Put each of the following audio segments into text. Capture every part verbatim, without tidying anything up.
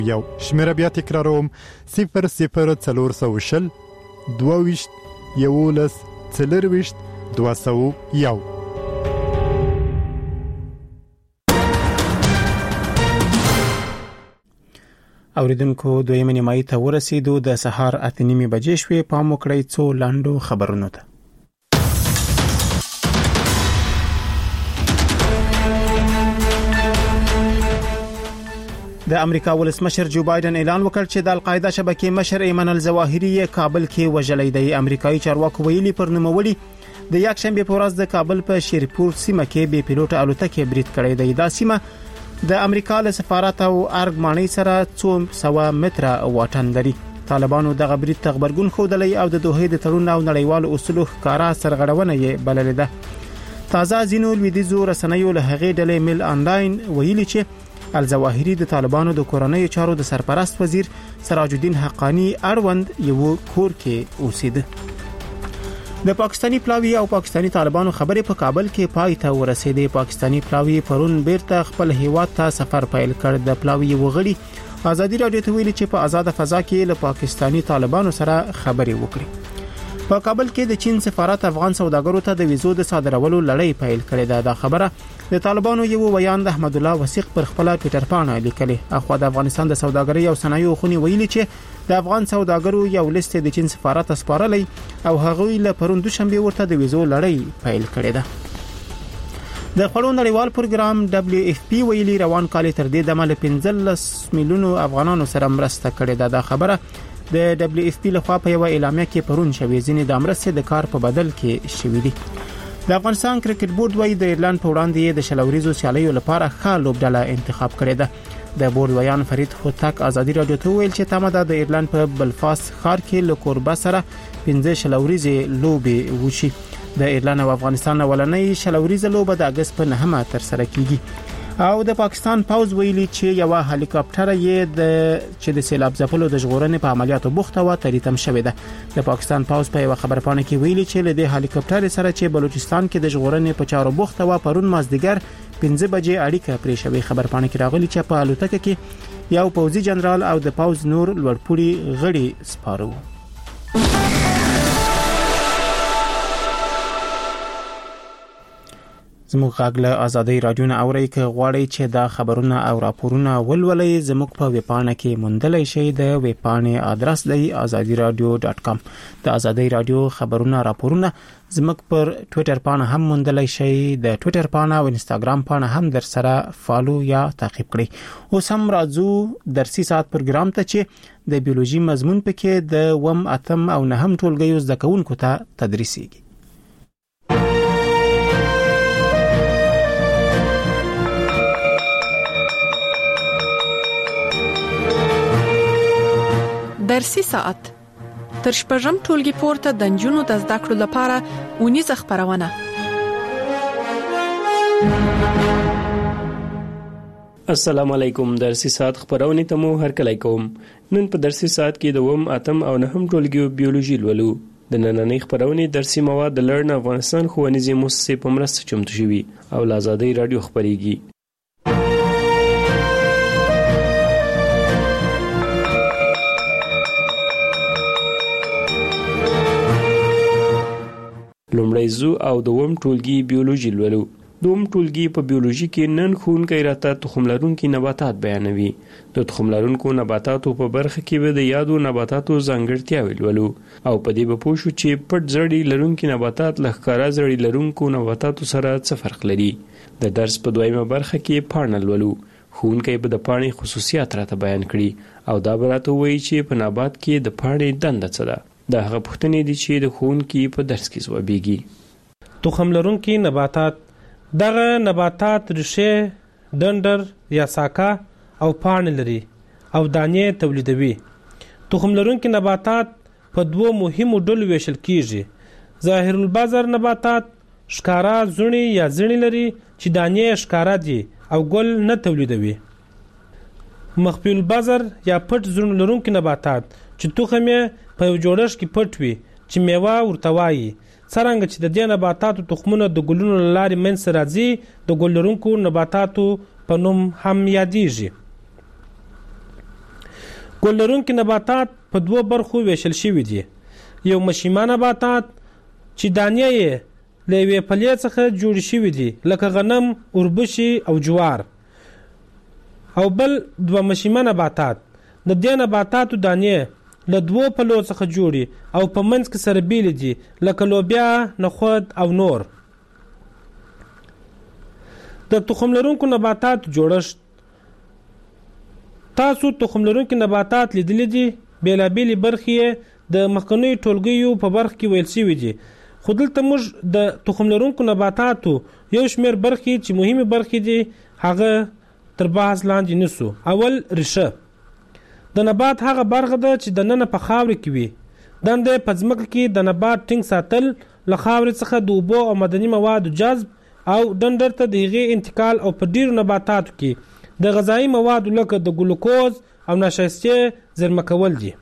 یو شمیره بیا تکراروم صفر صفر څلور سوه شل دوه ویشت یولس څلرویشت دوه سوه یو. اوریدونکو دویمه نیمایي ته ورسېدو. د سهار اته نیمې بجې شوې. پام وکړئ څو لاندو خبرونو ته. د امریکا ولسمشر جو بایدن اعلان وکړ چې د القاعده شبکې مشر ایمن الظواهری کابل کې وژلی دی. امریکایي چارواکو ویلي پر نوموړي د یکشنبه په ورځ د کابل په شیرپور سیمه کې بې پیلوټه الوتکې برید کړی دی. دا سیمه د امریکا له سفارت او ارګمانۍ سره څو سوه متره واټن لري. طالبانو دغه برید ته غبرګون ښودلی او د دوحې د تړون او نړیوالو اصولو ښکارا سرغړونه یې بللې ده. تازه ځینو لویدیځو رسنیو له هغې ډلې میل آنلاین ویلي چې الظواهری د طالبانو د کورنۍ چارو د سرپرست وزیر سراج الدین حقانی اړوند یو کور کې اوسېده. د پاکستانی پلاوی او پاکستانی طالبانو خبرې په کابل کې پای ته ورسېدې. پاکستانی پلاوی پرون بیرته خپل هیواد ته سفر پیل کړ. د پلاوی وغړي ازادي رادیو ته ویلي چې په آزاد فضا کې له پاکستانی طالبانو سره خبرې وکړي. په کابل کې د چین سفارت افغان سوداګرو ته د ویزو د صادرولو لړۍ پیل کړې ده. دا خبره د طالبانو یو ویان د احمد الله وثیق پر خپل ټوئیټر باندې لیکلي. اخو د افغانستان د سوداګرۍ او صنایعو خونی ویلي چې د افغان سوداګرو یو لیست د چین سفارت اسپارلې او هغوی له پرون دوشنبه ورته د ویزو لړۍ پیل کړې ده. د خړو نړیوال پروګرام دبليو اف پی ویلي روان کال تر دې دمه له پنځلس میلیونو افغانانو سره مرسته کړې ده. دا خبره د دبليو اف پی لخوا په یو اعلامیه کې پرون شوې. ځینې د مرستې د کار په بدل کې شوې دي. د افغانستان کرکټ بورډ وايي د ایرلند په وړاندې د شلوریزو سیالیو لپاره ښه لوبډله انتخاب کړې ده. د بورډ ویان فرید هوتک ازادي رادیو ته ویل چې تمه ده د ایرلند په بلفاست ښار کې له کوربه سره پنځه شلوریزې لوبې وشي. د ایرلند او افغانستان اولنۍ شلوریزه لوبه د اگست په نهمه تر سره کیږي. او د پاکستان پوز ویلي چې یو هلیکاپټر یې د چې د سیلاب ځپلو د ژغورنې په عملیاتو بوخته و تریتم شوې ده. د پاکستان پوز په یو خبرپاڼه کې ویلي چې له دې هلیکاپټر سره چې بلوچستان کې د ژغورنې په چارو بوخته و پرون مازدیګر پنځه بجې اړیکه پرې شوې. خبرپاڼه کې راغلي چې په الوتکه کې یو پوزي جنرال او د پوز نور لوړپوړي غړي سپارو. زموږ غږ له ازادي رادیو نه اورئ. که غواړئ چې دا خبرونه او راپورونه ولولئ زموږ په ویبپاڼه کې موندلی شئ. د ویبپاڼې آدرس دی ازادي رادیو ډاټ کام. د ازادي رادیو خبرونه راپورونه زموږ پر ټوئیټر باندې هم موندلی شئ. د ټوئیټر باندې او انستګرام باندې هم در سره فالو یا تعقیب کړئ. اوس هم راځو درسي ساعت پروګرام ته چې د بیولوژي مضمون پکې د وم اتم او نهم ټولګیو زده کوونکو ته تدریسیږي. درسي ساعت تر شپږم ټولګي پورته د نجونو د زده کړو لپاره اونیزه خبرونه. السلام علیکم. درسي ساعت خبرونه ته مو هرکلی کوم. نن په درسي ساعت کې د وم اتم او نهم ټولګیو بیولوژي لولو. د نننۍ خبرونه درسي مواد د لرن افغانستان ښوونیزې مؤسسې په مرسته چمتو شوي او له ازادۍ رادیو خبريږي. لومړی زو او دوم ټولګي بیولوژي لولو. دوم ټولګي په بیولوژي کې نن ښوونکی راته تخم لرونکي نباتات بیانوي. د تخم لرونکو نباتاتو په برخه کې به د یادو نباتاتو ځانګړتیاوې لولو او په دې به پوه شو چې پټ زړی لرونکي نباتات له ښکاره زړی لرونکو نباتاتو سره څه فرق لري. د درس په دویمه برخه کې پاڼه لولو. ښوونکی به د پاڼې خصوصیات راته بیان کړي او دا به راته وایي چې په نبات کې د پاڼې دنده څه ده. دا هغه پوښتنې دي چې د ښوونکي په درس کې ځوابېږي. تخم لرونکي نباتات دغه نباتات ریښې، ډنډر یا ساکه او پاڼې لري او دانې تولیدوي. تخم لرونکي نباتات په دوو مهمو ډلو ویشل کیږي. ظاهر البذر نباتات ښکارا زړي یا زړي لري چې دانې ښکارا دي او ګل نه تولیدوي. مخفي البذر یا پټ زړي لرونکي نباتات چې تخم یې په یو جوړښت کې پټ وي چې میوه ورته وایي. څرنګه چې د دې نباتاتو تخمونه د ګلونو له لارې منځته راځي د ګل لرونکو نباتاتو په نوم هم یادیږي. ګل لرونکي نباتات په دوه برخو ویشل شوي دي. یو مشیمه نباتات چې دانې یې له یوې پلې څخه جوړې شوي دي لکه غنم، اوربشي او جوار، او بل دوه مشیمه نباتات. د دې نباتاتو دانې له دوو پلو څخه جوړي او په منځ کې سره بیلې دي لکه لوبیا، نخود او نور. د تخم لرونکو نباتاتو جوړښت. تاسو تخم لرونکي نباتات لیدلی دي. بېلابېلې برخې د مخکنیو ټولګیو په برخه کې ویل شوي دي، خو دلته موږ د تخم لرونکو نباتاتو یو شمېر برخې چې مهمې برخې دي هغه تر بحث لاندې نیسو. اول، ریښه. د نبات هغه برخه ده چې د ننه په خاورې کې وي. دنده یې په ځمکه کې د نبات ټینګ ساتل، له خاورې څخه د اوبو او معدني موادو جذب او ډنډر ته د هغې انتقال، او په ډیرو نباتاتو کې د غذایي موادو لکه د ګلوکوز او نشایستې زیرمه کول دي.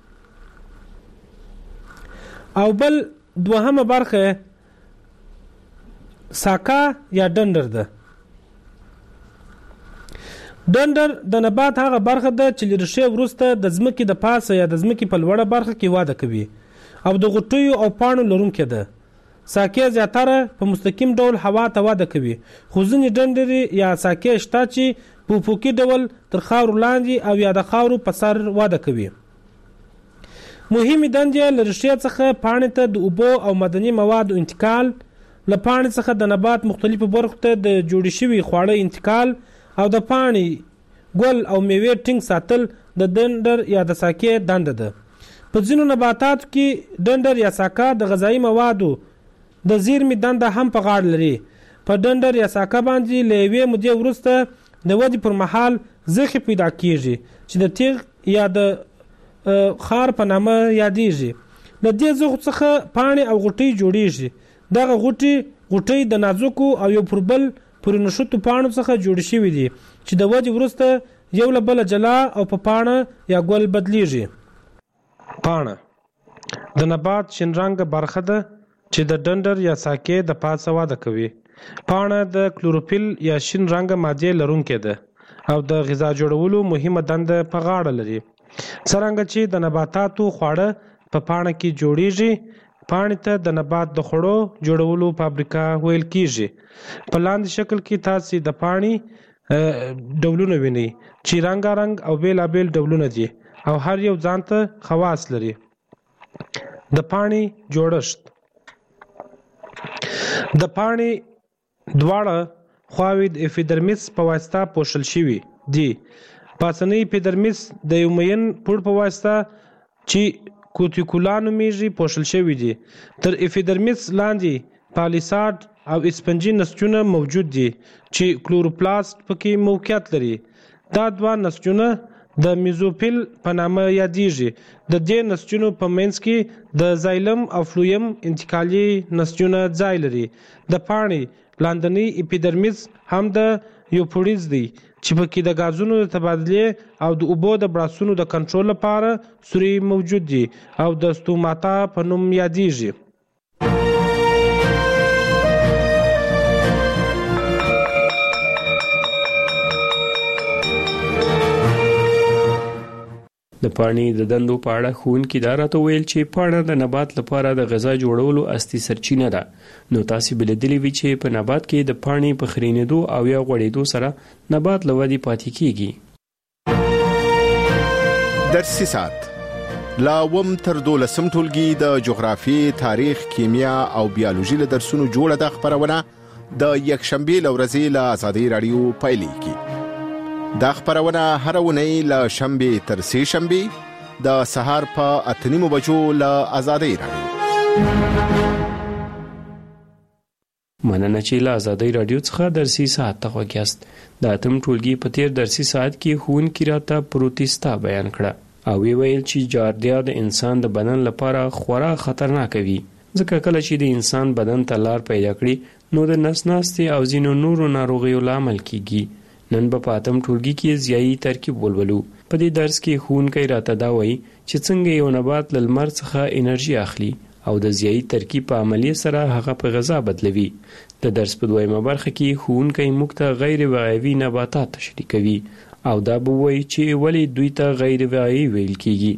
او بل دوهمه برخه ساکا یا ډنډر ده. ډنډر د نبات هغه برخه ده چې له ریښې وروسته د ځمکې د پاسه یا د ځمکې په لوړه برخه کې وده کوي او د غوټیو او پاڼو لرونکې ده. ساکې زیاتره په مستقیم ډول هوا ته وده کوي، خو ځینې ډنډرې یا ساکې شته چې په افقي ډول تر خاورو لاندې او یا د خاورو په سر وده کوي. مهمې دندې له ریښې څخه پاڼې ته د اوبو او معدني موادو انتقال، له پاڼې څخه د نبات مختلفو برخو ته د جوړې شوي خواړه انتقال، او د پاڼې، ګل او میوې ټینګ ساتل د ډنډر یا د ساکې دنده ده. په ځینو نباتاتو کې ډنډر یا ساکه د غذایي موادو د زیرمې دنده هم په غاړه لري. په ډنډر یا ساکه باندې له یوې مودې وروسته د ودې پر مهال زخې پیدا کیږي چې د تیغ یا د خار په نامه یادیږي. له دې زخو څخه پاڼې او غوټۍ جوړیږي. دغه غوټۍ غوټۍ د نازکو او یو پر بل پورې نښتو پاڼو څخه جوړې شوي دي چې د ودې وروسته یو له بله جلا او په پاڼه یا ګل بدلیږي. پاڼه د نبات شین رنګه برخه ده چې د ډنډر یا ساکې د پاسه وده کوي. پاڼه د کلوروفیل یا شین رنګه مادې لرونکې ده او د غذا جوړولو مهمه دنده په غاړه لري. څرنګه چې د نباتاتو خواړه په پاڼه کې جوړیږي، پاڼې ته د نبات د خوړو جوړولو فابریکه ویل کیږي. په لاندې شکل کې تاسو د پاڼې ډولونه وینئ چې رنګارنګ او بیلابیل ډولونه دي او هر یو ځانته خواص لري. د پاڼې جوړښت. د پاڼې دواړه خواوې د اپیډرمیس په واسطه پوښل شوي دي. پاسنی اپیډرمیس د یو مین پوړ په واسطه چې کوتیکولا نومیږي پوښل شوي دي. تر اپیډرمیس لاندې پالیساډ او اسپنجي نسجونه موجود دي چې کلوروپلاست پکې موقعیت لري. دا دوه نسجونه د میزوفیل په نامه یادیږي. د دې نسجونو په منځ کې د زایلم او فلویم انتقالي نسجونه ځای لري. د پاڼې لاندنی اپیډرمیس هم د یوپوډیز دی چې پکې د غازونو د تبادلې او د اوبو د براسونو د کنټرول لپاره سوري موجود دي او د ستوماتا په نوم یادیږي. د پاڼې د دندو په اړه ښوونکي دا راته ویل چې پاڼه د نبات لپاره د غذا جوړولو اصلي سرچینه ده. نو تاسو به لیدلی وي چې په نبات کې د پاڼې په خرینېدو او یا غوړېدو سره نبات له ودې پاتې کیږي. درسي ساعت لا وم تر دولسم ټولګي د جغرافي، تاریخ، کیمیا او بیولوژي له درسونو جوړه د خبرونه د یکشنبه لورځي له آزادۍ رادیو پایلیږي. دا خبرونه هر ونی له شنبه تر سه شنبه د سهار په اته نیمو بجو له آزادۍ رادیو. مننه چې له آزادۍ رادیو څخه درسي ساعت ته وګیاست. د اتم ټولګي په تیر درسي ساعت کې ښوونکي راته پروتستا بیان کړه او وی ویل چې جاردیا د انسان د بدن لپاره خورا خطرناک وي، ځکه کله چې د انسان بدن ته لار پیدا کړي نو د نس ناستې او ځینو نورو ناروغیو لامل کیږي. نن به په اتم ټولګي کې ضیایي ترکیب ولولو. په دې درس کې ښوونکی راته دا وایي چې څنګه یو نبات له لمر څخه انرژي اخلي او د ضیایي ترکیب په عملیه سره هغه په غذا بدلوي. د درس په دویمه برخه کې ښوونکی موږ ته غیر وعوي نباتات تشریح کوي او دا به وایي چې ولې دوی ته غیر ویایي ویل کیږي.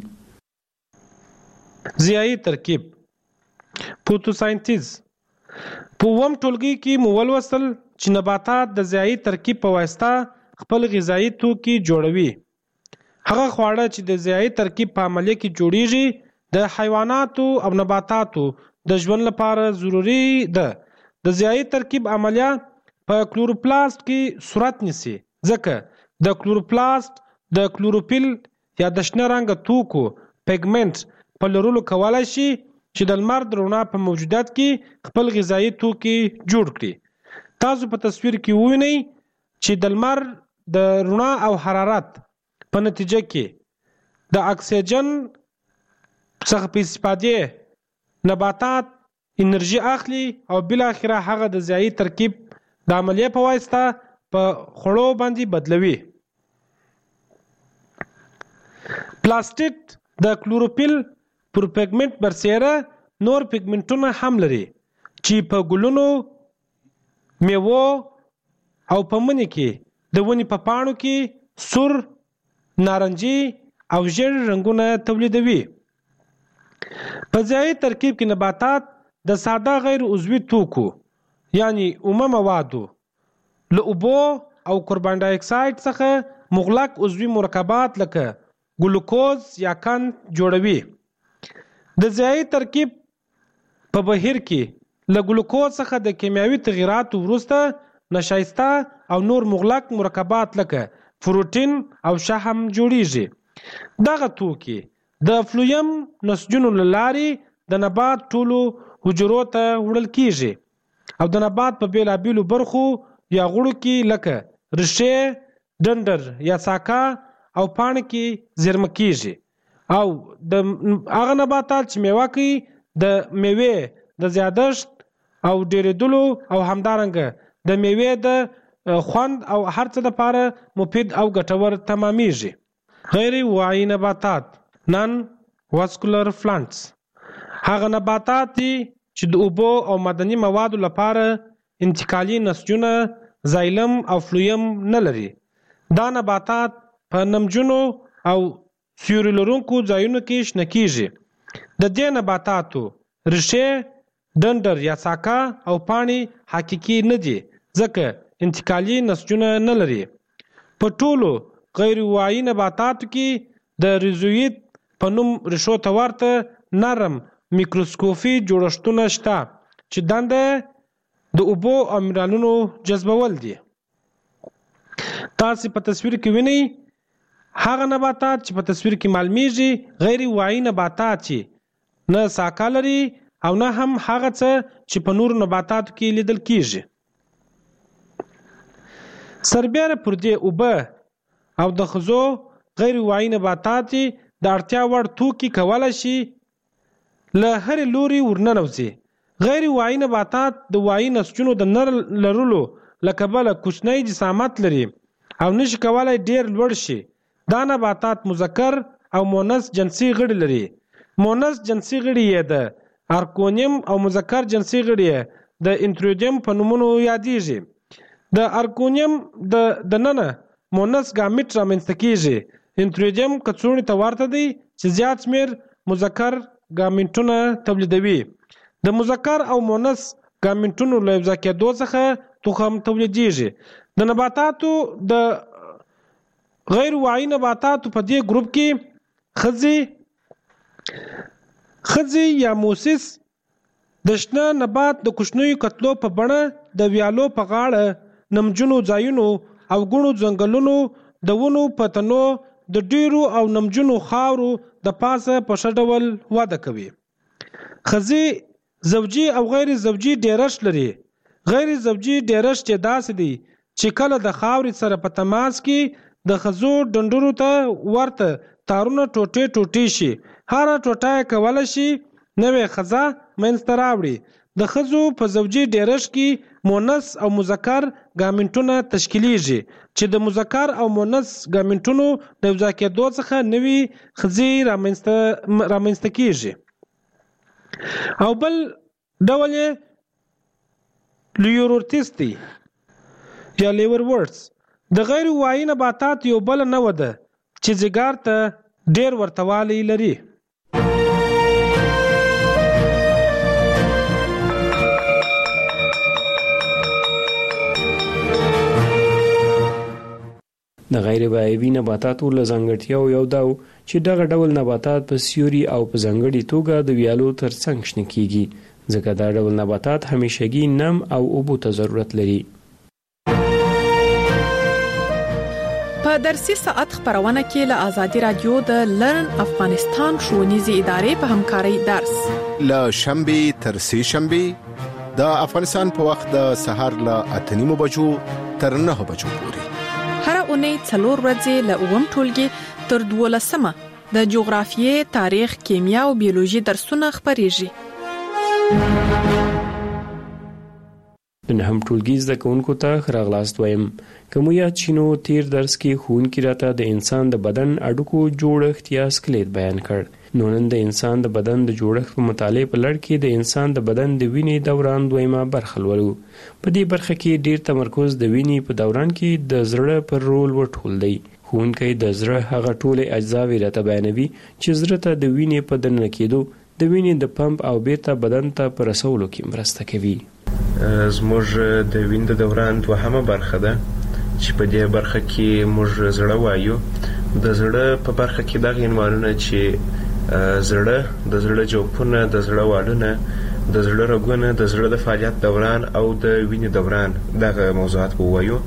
ضیایي ترکیب فوتوساینتیز په اووم ټولګي کې مو ولوستل چې نباتات د ضیایي ترکیب په واسطه خپل غذایي توکي جوړوي. هغه خواړه چې د ضیایي ترکیب په عملیه کې جوړیږي د حیواناتو او نباتاتو د ژوند لپاره ضروری ده. د ضیایي ترکیب عملیه په کلوروپلاست کې صورت نیسي ځکه د کلوروپلاست د کلوروفیل یا د شنه رنګ توکو پیګمنټ په لرلو کولای شي چې د لمر د رڼا په موجودیت کې خپل غذایي توکي جوړ کړي. تاسو په تصویر کې ووینئ چې د لمر د رڼا او حرارت په نتیجه کې د اکسیجن څخه په استفادې نباتات انرژي اخلي او بل اخره هغه د ضیایي ترکیب د عملیه په واسطه په خوړو باندې بدلوي. پلاستیک د کلوروفیل پر پیګمنټ برسیره نور پیګمنټونه هم لري چې په ګلونو، میوو او په مني کې د ونې په پاڼو کې سور، نارنجي او ژیړ رنګونه تولیدوي. په ضیایي ترکیب کې نباتات د ساده غیر عضوي توکو یعنی اومه موادو له اوبو او کاربن ډای اکساید څخه مغلق عضوي مرکبات لکه ګلوکوز یا قند جوړوي. د ضیایي ترکیب په بهیر کې له ګلوکوز څخه د کیمیاوي تغییراتو وروسته نشایسته او نور مغلق مرکبات لکه پروتین او شحم جوړیږي. دغه توکي د فلویم نسجونو له لارې د نبات ټولو حجرو ته وړل کیږي او د نبات په بیلابیلو برخو یا غړو کې لکه ریښې، ډنډر یا ساکه او پاڼې کې زیرمه کیږي او د هغه نباتات چې میوه کوي د میوې د زیادښت او ډیریدلو او همدارنګه د میوې د خوند او هر څه لپاره مفید او ګټور تمامیږي. غیر واعي نباتات نان واسکولر پلانټس هغه نباتات دي چې د اوبو او معدني موادو لپاره انتقالي نسجونه زایلم او فلویم نه لري. دا نباتات په نمجنو او سیوري لرونکو ځایونو کې شنه کیږي. د دې نباتاتو ریښې، ډنډر یا ساکه او پاڼې حقیقي نه دي ځکه انتقالي نسجونه نه لري. په ټولو غیر واعي نباتاتو کې د ریزویت په نوم ریښو ته ورته نرم میکروسکوپي جوړښتونه شته چې دنده د اوبو او منرالونو جذبول دي. تاسو په تصویر کې وینئ هغه نباتات چې په تصویر کې معلومیږي غیر واعي نباتات چې نه ساکه لري او نه هم هغه څه چې په نور نباتاتو کې لیدل کیږي. سربیره پر دې اوبه او د خزو غیر واعي نباتات د اړتیا وړ توکي کولای شي له هر لوري ورننوځي. غیر واعي نباتات د واعي نسجونو د نر لرلو له کبله کوچنی جسامت لري او نشي کولای ډیر لوړ شي. دا نباتات مذکر او مؤنث جنسي غړي لري. مؤنث جنسي غړي یې د ارکونیم او مذکر جنسي غړي یې د انتروجیم په نومونو یادېږي. د ارکونیم د دننه مؤنث ګامیټ رامنځته کیږي. انتروجیم کڅوړې ته ورته دی چې زیات شمیر مذکر ګامیټونه تولیدوي. د مذکر او مؤنث ګامیټونو له یوځای کېدو څخه تخم تولیدېږي. د نباتاتو د غیر واعي نباتاتو په دې ګروپ کې خزي خزي یا موسس د شنه نبات د کوچنیو کتلو په بڼه د ویالو په غاړه، نمجنو ځایونو او ګڼو ځنګلونو د ونو په تنو د ډیرو او نمجنو خاورو د پاسه په ښه ډول وده کوي. خزي زوجي او غیر زوجي ډیرښت لري. غیر زوجي ډیرښت یې داسې دی چې کله د خاورې سره په تماس کې د خزو ډنډرو ته ورته تارونه ټوټې ټوټې شي. هر ټوټه کولای شي نوې خزه منځته راوړي. د خزو په زوجي ډیرښت کې مؤنث او مذکر ګامیټونه تشکیلیږي چې د مذکر او مؤنث ګامیټونو د یوځای کېدو څخه نوې خزې رامنځته رامنځته کیږي. او بل ډول یې لیورورتس دی یا لیور ورډز. د غیر وایي نباتات یو بل نوع ده چې ځیګر ته ډیر ورتوالی لري. د غیر وایي نباتاتو له ځانګړتیاو یو دا چې دغه ډول نباتات په سیوري او په ځانګړي توګه د ویالو ترڅنګ شنه کیږي، ځکه دا ډول نباتات همیشګي نم او اوبو ته ضرورت لري. په درسي ساعت خبرونه کې له آزادي رادیو د لرن افغانستان ښوونیزې ادارې په همکارۍ درس له شنبه تر سه شنبه د افغانستان په وخت د سهار له اته نیمو بجو تر نه بجو پورې. هر اونۍ څلور ورځې له اووم ټولګي تر دولسمه د جغرافیې، تاریخ، کیمیا او بیولوژي درسونه خبريږي. د نهم ټولګي زده کوونکو ته راغلاست وایم. کوم یا چینو تیر درس کې ښوونکي راته د انسان د بدن اډوکو جوړښت یا سکلیټ بیان کړ. نو نن د انسان د بدن د جوړښت په مطالعه په لړ کې د انسان د بدن د وینې دوران دویمه برخه لولو. په دې برخه کې ډیر تمرکز د وینې په دوران کې د زړه پر رول وټول دی. ښوونکی د زړه هغه ټولې اجزاوې راته بیانوي چې زړه ته د وینې په دننه کېدو، د وینې د پمپ او بیرته بدن ته په رسولو کې مرسته کوي. زموږ د وینې د دوران دوهمه برخه ده چې په دې برخه کې موږ زړه وایو. د زړه په برخه کې دغه عنوانونه چې زړه، د زړه جوفونه، د زړه والونه، د زړه رګونه، د زړه د فعالیت دوران او د وینې دوران، دغه موضوعات ووایو.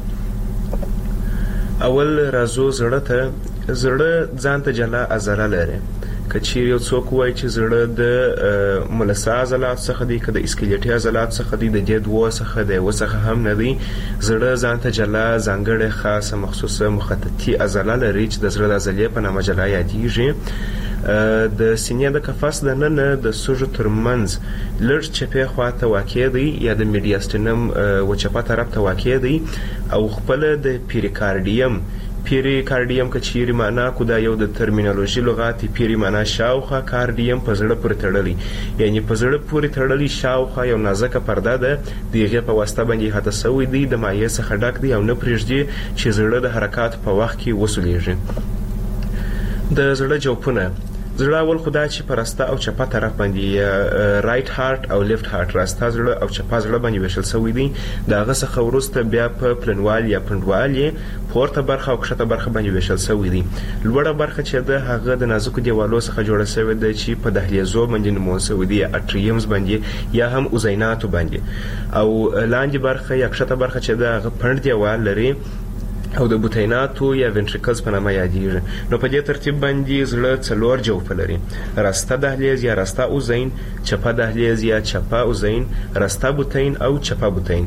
اول راځو زړه ته. زړه ځان ته جلا عضله لري. که چیرې یو څوک وایي چې زړه د ملسا عضلات څخه دی، که د اسکلیټي عضلات څخه دی، د دې دوه څخه دی، و څخه هم نه دی. زړه ځان ته جلا ځانګړې خاصه مخصوصه مخططي عضله لري چې د زړه د عضلې په نامه جلا یادېږي. د سینې د قفس د ننه د سږو ترمنځ لږ چپې خواته واقع دی یا د میډیاستینم و چپه طرف ته واقع دی او خپل د پیریکارډیم پیریکارډیم که چیرې معنا کو دا یو د ترمینالوژي لغات پیری معنا شاوخوا، کارډیم په زړه پورې تړلی، یعنی په زړه پورې تړلی شاوخوا یو نازکه پرده ده، د هغې په واسطه باندې احاطه شوی دی، د مایع څخه ډک دی او نه پرېږدي چې زړه د حرکاتو په وخت کې وسولیږي. د زړه جوفونه. زړه اول خدا چې په راسته او چپه طرف باندې رائټ هارت او لیفت هارت، راسته زړه او چپه زړه باندې ویشل شوی دی. د هغه څخه وروسته بیا په پلنوال یا پنډوال پورته برخه او کښته برخه باندې ویشل شوی دی. لوړه برخه چې ده هغه د نازکو دیوالو څخه جوړه شوې ده چې په دهلیزو باندې نومول شوی دی، اټریمز باندې یا هم اوزیناتو باندې. او لاندې برخه یا کښته برخه چې ده هغه پنډ دیوال لري او د بوتیناتو یا وینټریکلز په نامه یادېږي. نو په دې ترتیب باندې زړه څلور جوفه لري: راسته دهلیز یا راسته اوزین، چپه دهلیز یا چپه اوزین، راسته بوتین او چپه بوتین.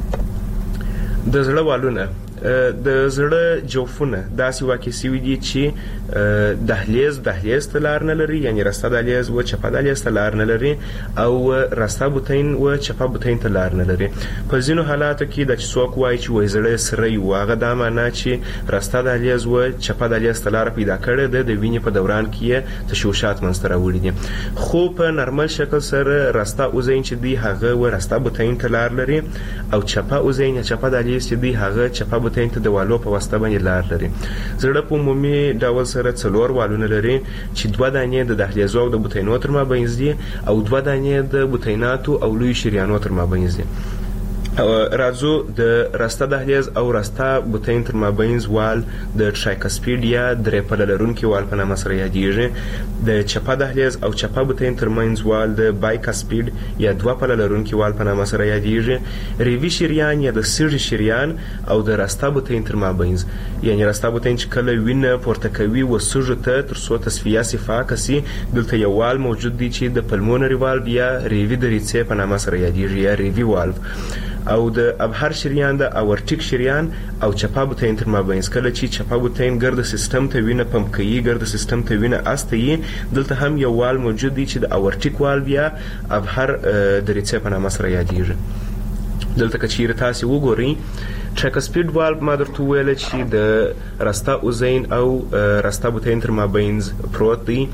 د زړه والونه. د زړه جوفونه داسې واقع شوي دي چې دهلیز دهلیز ته لار نه لري، یعنی راسته دهلیز و چپه دهلیز ته لار نه لري، او راسته بوتین و چپه بوتین ته لار نه لري. په ځینو حالاتو کې د چې څوک وایي چې وایي زړه سری و، هغه دا معنا چې راسته دهلیز و چپه دهلیز ته لار پیدا کړې ده، د وینې په دوران کې یې تشوشات منځته راوړي دي. خو په نارمل شکل سره راسته اوزین چې دی هغه و راسته بوتین ته لار لري، او چپه اوزین یا چپه دهلیز چې دی هغه چپه بوتین ته د والو په واسطه باندې لار لري. زړه په عمومي ډول سره څلور والونه لري چې دوه دانې د دهلیزو او د بوتینو تر مابینځ دي او دوه دانې د بوتیناتو او لوی شریانو تر مابینځ دي. راځو د راسته دهلیز او راسته بوتین تر مابینځ وال د ټرایکسپیډ یا درې پله لرونکي وال په نامه سره یادېږي. د چپه دهلیز او چپه بوتین تر منځ وال د بایکسپیډ یا دوه پله لرونکي وال په نامه سره یادېږي. ریوي شریان یا د سږي شریان او د راسته بوتین تر مابینځ، یعنی راسته بوتین چې کله وینه پورته کوي و سږو ته تر څو تصفیه صفا کسي، دلته یو وال موجود دی چې د پلمونري والو یا ریوي دریڅې په نامه سره یادېږي یا ریوي والو. او د ابهر شریان د اورټیک شریان او چپه بوتین تر مابینځ. کله چې چپه بوتین ګرد سیستم ته وینه پمپ کوي، ګرد سیستم ته وینه استوي، دلته هم یو وال موجود دی چې د اورټیک والو یا ابهر دریڅې په نامه سره یادېږي. دلته که چیرې تاسې وګورئ ټرایکسپیډ والو ما درته وویله چې د راسته اوزین او راسته بوتین تر مابینځ پروت دی.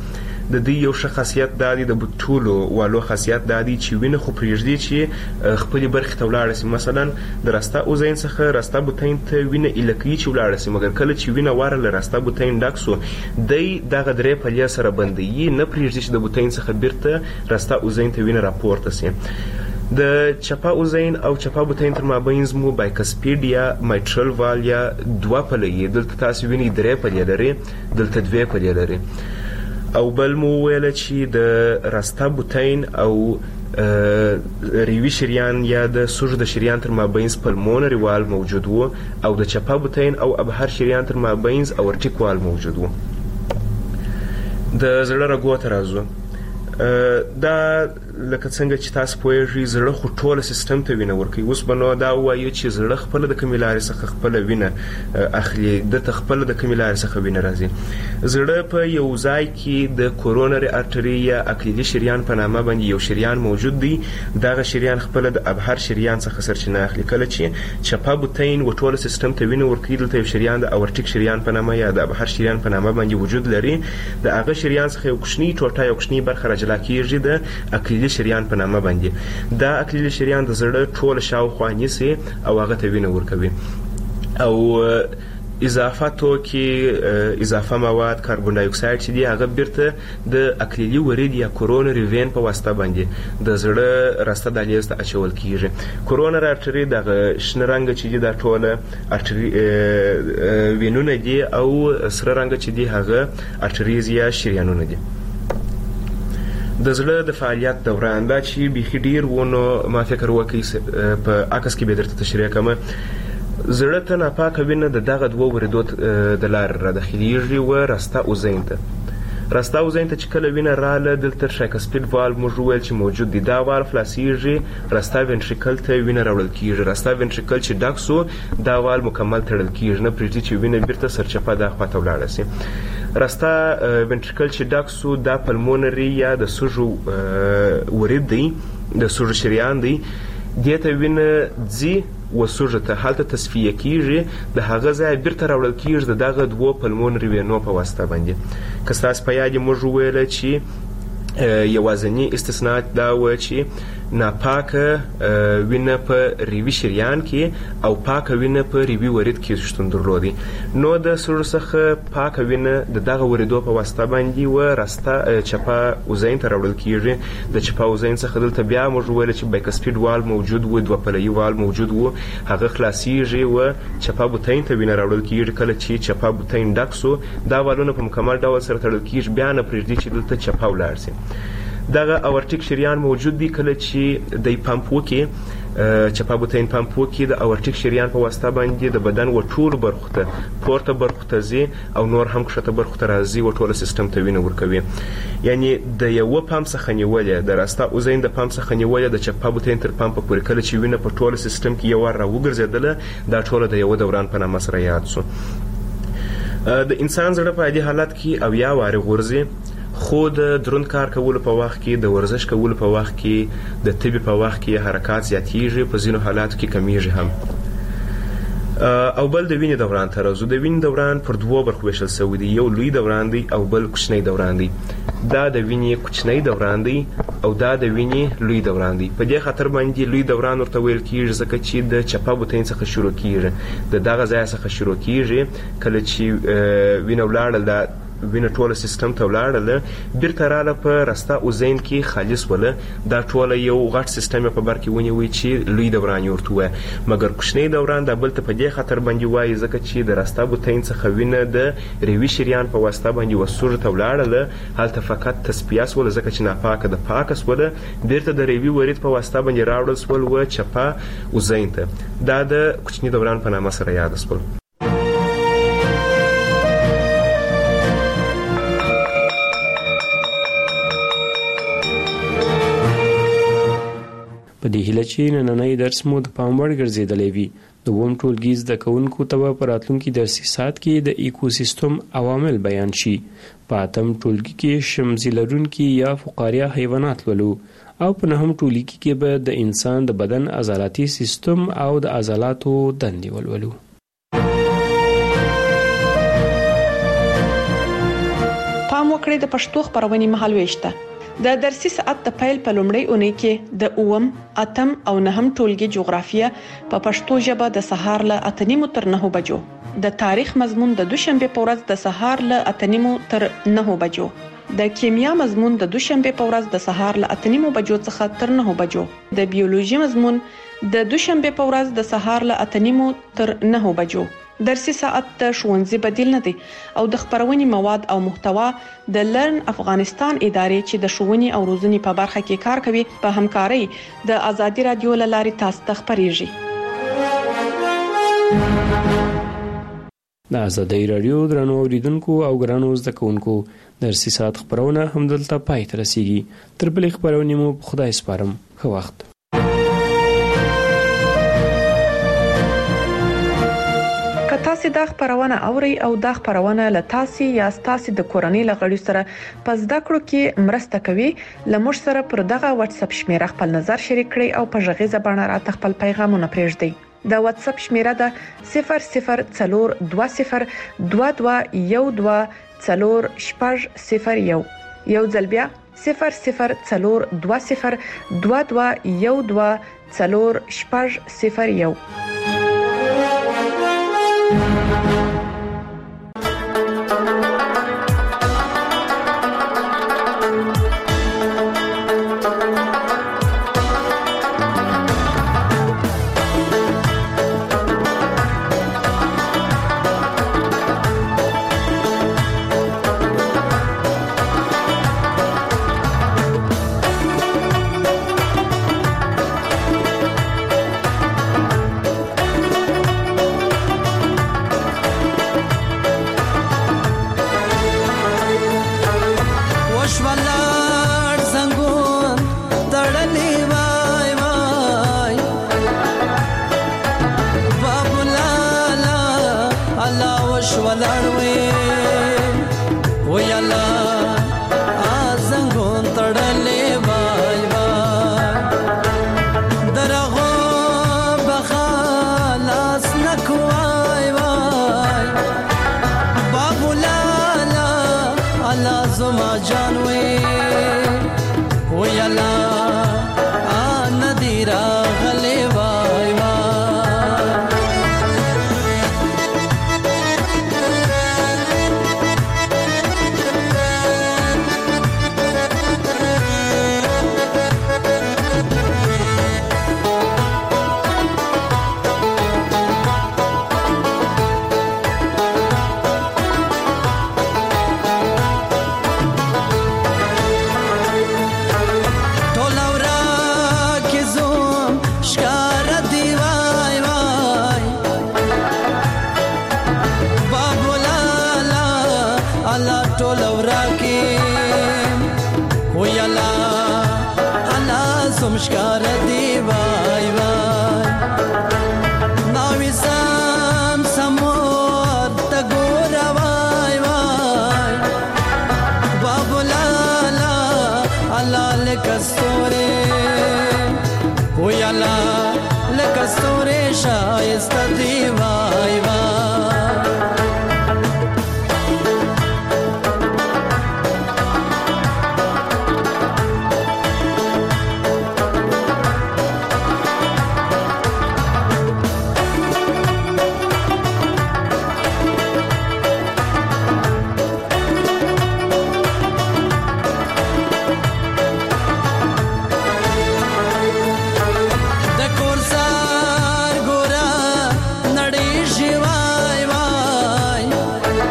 د دې یو ښه خاصیت دا دی، د ټولو والو خاصیت دا دی چې وینه خو پرېږدي چې خپلې برخې ته ولاړه شي. مثلا د راسته اوزین څخه راسته بوتین ته وینه ایله کوي چې ولاړه شي، مګر کله چې وینه واره له راسته بوتین ډک سو دی دغه درې پلې سره بندوي، نه پرېږدي چې د بوتین څخه بیرته راسته اوزین ته وینه راپورته شي. د چپه اوزین او چپه بوتین تر مابین مو بایکسپیډ یا مایټرل وال یا دوه پلې، دلته تاسو وینئ درې پلې لري، دلته دوې پلې لري. او بل مو ویل چې د راسته بوتین او ریوي شریان یا د سوژ د شریان تر مابین پلمونري وال موجود وو، او د چپه بوتین او ابهر شریان تر مابین اورټیک وال موجود وو. د زړه رګو ته راځو. دا لکه څنګه چې تاسو پوهیږئ زړه خو ټوله سیستم ته وینه ورکوي. اوس به نو دا ووایو چې زړه خپله د کومې لارې څخه خپله وینه اخلي، دته خپله د کومې لارې څخه وینه راځي. زړه په یو ځای کې د کورونري ارټري یا اکلیلي شریان په نامه باندې یو شریان موجود دی. دغه شریان خپله د ابهر شریان څخه سرچینه اخلي. کله چې چپه بوتین و ټوله سیستم ته وینه ورکوي، دلته یو شریان د اورټیک شریان په نامه یا د ابهر شریان په نامه باندې وجود لري. د هغه شریان څخه یو کوچنی ټوټه یو کوچنی برخه راجلا کېږي د اکلیلي شریان په نامه باندې. دا اکلیلي شریان د زړه ټوله شاوخوا نیسي او هغه ته وینه ورکوي. او اضافه توکي اضافه مواد کاربن ډای اکساید چې دی هغه بیرته د اکلیلي ورید یا کورونري وین په واسطه باندې د زړه راسته دهلیز ته اچول کیږي. کورونري ارټري دغه شنه رنګ چې دی دا ټوله ارټري وینونه دي، او سره رنګ چې دی هغه ارټریز یا شریانونه دي. د زړه د فعالیت دوران دا چې بیخي ډیر ونه ما فکر وکړي په عکس کې به درته تشریح کوم. زړه ته ناپاکه وینه د دغه دوه وریدو د لارې را داخلیږي و راسته اوزین ته. راسته اوزین ته چې کله وینه راله دلته شایکسپیډ والو موږ وویل چې موجود دی. دا والو خلاصیږي، راسته وینټریکل ته وینه راوړل کیږي. راسته وینټریکل چې ډک سو دا والو مکمل تړل کیږي، نه پرېږدي چې وینه بیرته سرچپه دا خواته ولاړه شي. راسته وینټریکل چې ډک سو دا پلمونري یا د سوژو ورید دی، د سوژو شریان دی. دې ته وینه ځي و سوژه ته هلته تصفیه کیږي، د هغه ځای بیرته راوړل کیږي د دغه دوه پلمونري وینو په واسطه باندې. که ستاسو په یاد موږ وویل چې یوازینی استثناء دا و چې ناپاکه وینه په ریوي شریان کې او پاکه وینه په ریوي ورید کې شتون درلودي. نو د سوژ څخه پاکه وینه د دغه وریدو په واسطه باندې و راسته چپه اوزین ته راوړل کیږي. د چپه اوزین څخه دلته بیا موږ ویل چې بایکسپیډ وال موجود و، دوه پلوي وال موجود و، هغه خلاصیږي و چپه بوتین ته وینه راوړل کیږي. کله چې چپه بوتین ډک سو دا والونه په مکمل ډول سره تړل کیږي، بیا نه پرېږدي چې دلته چپه ولاړ شي. دغه اورټیک شریان موجود دی. کله چې د پمپ وکي چپه بوتین پمپ وکي د اورټیک شریان په واسطه باندې د بدن و ټول برخو ته پورته برخو ته ځي او نور هم کښته برخو ته راځي و ټوله سیستم ته وینه ورکوي. یعنی د یو پمپ څخه نیولې د راسته اوزین د پمپ څخه نیولې د چپه بوتین تر پمپ پورې کله چې وینه په ټوله سیستم کې یو ور راوګرځېدله دا ټوله د یو دوران په نامه سره یاد سو. د انسان زړه په عادي حالت کې اویا وارې غورځي، خو د دروند کار کولو په وخت کې، د ورزش کولو په وخت کې، د طبي په وخت کې حرکات زیاتیږي، په ځینو حالاتو کې کمیږي هم. او بل د وینې دوران ته راځو. د وینې دوران پر دوو برخو ویشل شوی دی، یو لوی دوران دی او بل کوچنی دوران دی. دا د وینې کوچنی دوران دی او دا د وینې لوی دوران دی. په دې خاطر باندې لوی دوران ورته ویل کیږي ځکه چې د چپه بوتین څخه شروع کیږي، د دغه ځای څخه شروع کیږي. کله چې وینه ولاړه دا وینه ټوله سیستم ته ولاړله، بیرته راله په راسته اوزین کې خالص وله. دا ټوله یو غټ سیستم په بر کې ونیوي چې لوی دوران یې ورته ووایه. مګر کوچنی دوران دا بل ته په دې خاطر باندې وایي ځکه چې د راسته بوتین څخه وینه د ریوي شریان په واسطه باندې و سوژ ته ولاړله، هلته فقط تصفیه سوله ځکه چې ناپاکه د پاکه سوله، بیرته د ریوي ورید په واسطه باندې راوړل سول و چپه اوزین ته. دا د کوچني دوران په نامه سره یاد سول. په دې هیله چې نننی درس مو د پام وړ ګرځېدلی وي. د اووم ټولګي زده کوونکو ته به په راتلونکي درسي ساعت کې د ایکوسیستم عوامل بیان شي. په اتم ټولګي کې شمزي لرونکي یا فقاریه حیوانات لولو او په نهم ټولګي کې به د انسان د بدن عضلاتي سیستم او د عضلاتو دندې ولولو. پام وکړې د پښتو خبرونې مهالويشته. د درسي ساعت د پیل په لومړۍ اونۍ کې د اوم، اتم او نهم ټولګي جغرافیه په پښتو ژبه د سهار له اته نیمو تر نهو بجو، د تاریخ مضمون د دوشنبه په ورځ د سهار له اته نیمو تر نهو بجو، د کیمیا مضمون د دوشنبه په ورځ د سهار له اته نیمو بجو څخه تر نهو بجو، د بیولوژي مضمون د دوشنبه په ورځ د سهار له اته نیمو تر نهو بجو. درسي ساعت د ښوونځي بدیل نه دی او د خبرونې مواد او محتوا د لرن افغانستان ادارې چې د ښوونې او روزنې په برخه کې کار کوي په همکارۍ د ازادي رادیو له لارې تاسو ته خبريږي. د ازادي رادیو درنو اوریدونکو او ګرانو زده کوونکو درسي ساعت خبرونه همدلته پای ته رسیږي. تر بلې خبرونې مو خدای سپارم. ښه وخت. تاسو دا خبرونه اوري او دا خبرونه له تاسو یا تاسو د کورنۍ لغړی سره په زده کړو کې مرسته کوي. لمر سره پر دغه واتس اپ شمیره خپل نظر شریک کړئ او په ژغې زبانه را خپل پیغامونه پرېږدئ. د واتس اپ شمیره ده صفر صفر څلور دوه صفر دوه دوه یو دوه څلور شپږ صفر یو. یو ځل بیا صفر صفر څلور دوه صفر دوه دوه یو دوه څلور شپږ صفر یو.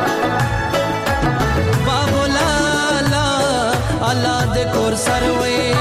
Allah de kor sarwe